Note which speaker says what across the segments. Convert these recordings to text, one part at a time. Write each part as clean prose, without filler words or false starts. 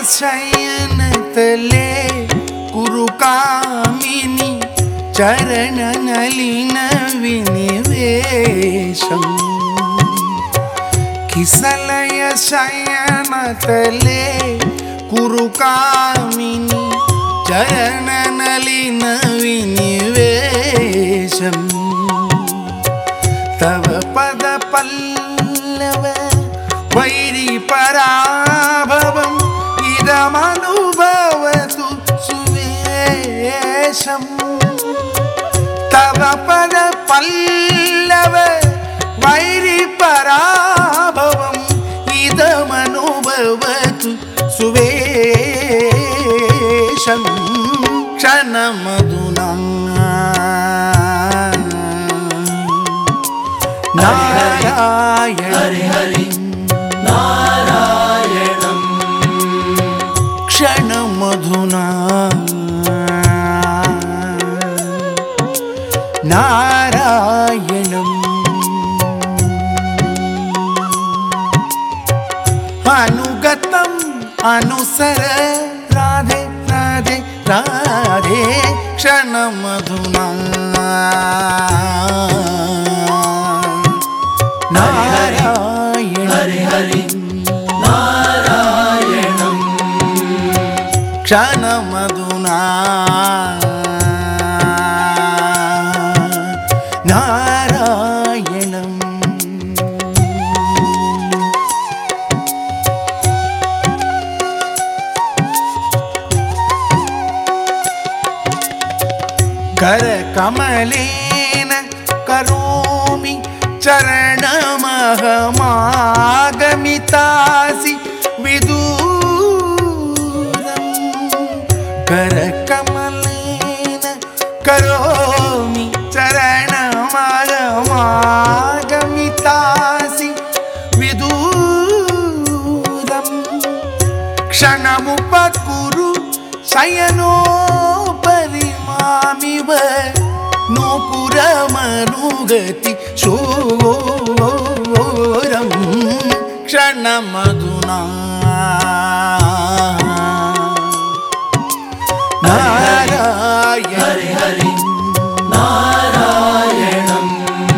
Speaker 1: शयनतले कुरुकामिनी चरणनलिन विनिवेशम् किसलय शयनतले कुरुकामिनी चरणनलिन विनिवेशम् तव पद पल्लव वैरी पराभवम् इदमनुभवतु सुवेशम् तव पद पल्लव वैरी पराभवम् इदमनुभवतु सुवेशम् क्षणमधुना नारायण हरि हरि नारायणं क्षणमधुना नारायणम् अनुगतम् अनुसर राधे राधे राधे क्षणमधुना नारायण हरि हरि नारायणं क्षणमधुना नारायणम् करकमलेन करोमि चरणमहमागमितासि विदूरम् करकमलेन करोमि चरणमहमागमितासि विदूरम् क्षणमुपकुरु शयनोपरि मामिव नूपुरमनुगति शूरम् क्षणमधुना नारायण हरि हरि नारायणं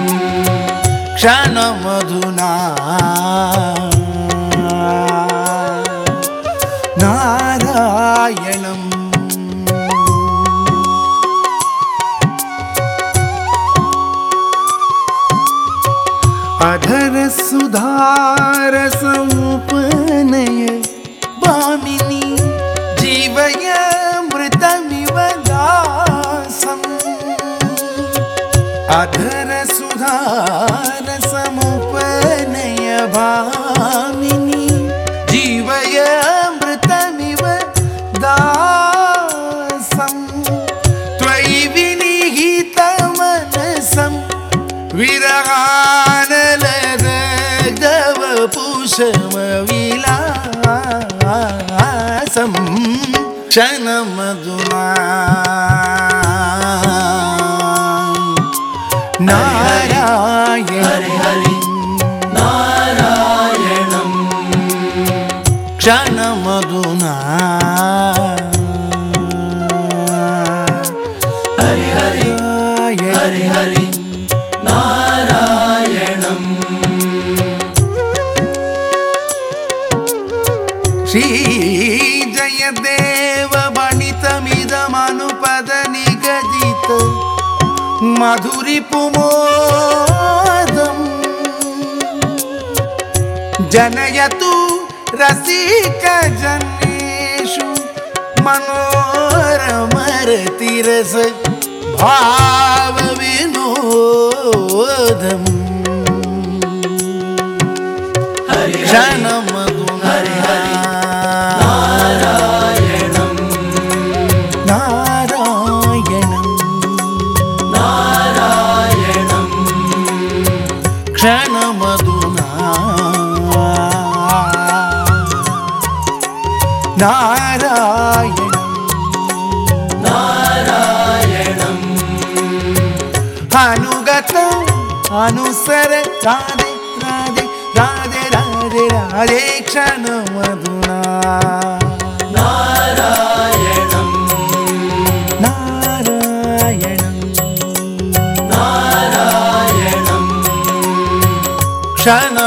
Speaker 1: क्षणमधुना नारायणम् अधर सुधारसमुपनय भामिनी जीवय मृतमिव दासम् अधर सुधारसमुपनय भामिनी जीवय मृतमिव दासम् त्वयि विनिहितमनसम् विरहानलदग्धवपुषमविलासम् क्षणमधुना नारायण हरि हरि नारायणं क्षणमधुना हरि हरि हरि हरि नारायणं श्रीजयदेव बणितमिदमनुपद निगदित मधुरिपुमोदम् जनयतु रसिकजनेषु मनोरमरतिरस भावविनोदम् क्षणमधुना नारायणं नारायणं नारायणं क्षणमधुना नारायणं नारायणम् अनुगतम् अनुसर राधे राधे राधे राधे राधे क्षणमधुना క్షణ